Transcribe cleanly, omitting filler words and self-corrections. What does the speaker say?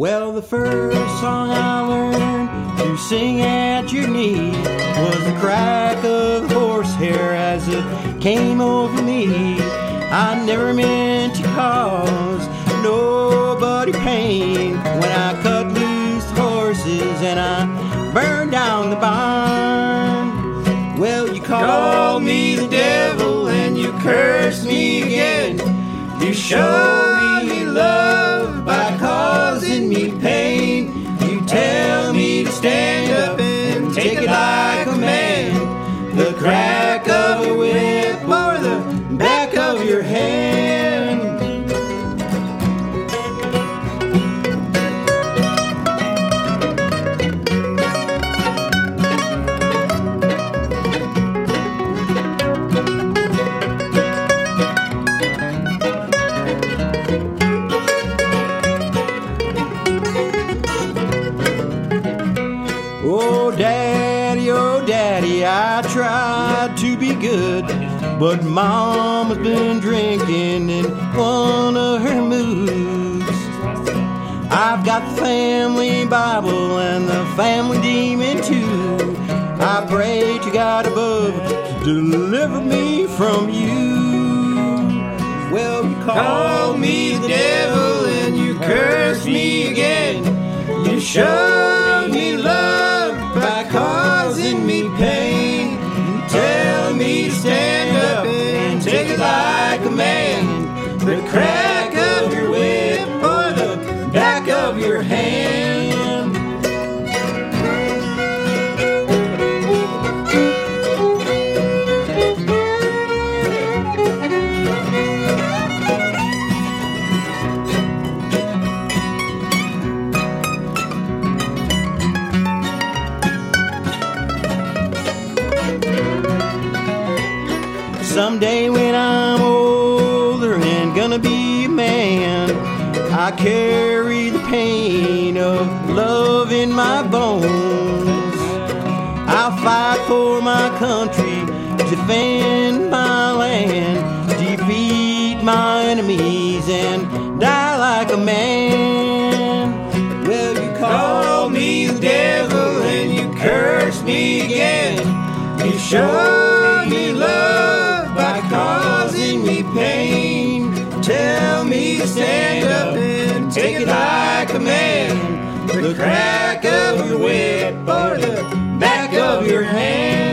Well, the first song I learned to sing at your knee was the crack of horsehair as it came over me. I never meant to cause nobody pain when I cut loose horses and I burned down the barn. Well, you called me the devil and you cursed me again. You showed me love by causing me pain. You tell me to stand up and take it like a man. The crack of a whip or the back of your hand. Oh daddy, I tried to be good, but Mama's been drinking in one of her moods. I've got the family Bible and the family demon too. I pray to God above to deliver me from you. Well, you called me the devil and you cursed me again. You showed me love by causing me pain. You tell me to stand up and take it like a man. The crack of your whip or the back of your hand. Someday when I'm older and gonna be a man, I carry the pain of love in my bones. I'll fight for my country, defend my land, defeat my enemies and die like a man. Well, you called me the devil and you cursed me again. You showed me love by causing me pain. Tell me to stand up and take it like a man. The crack of your whip or the back of your hand.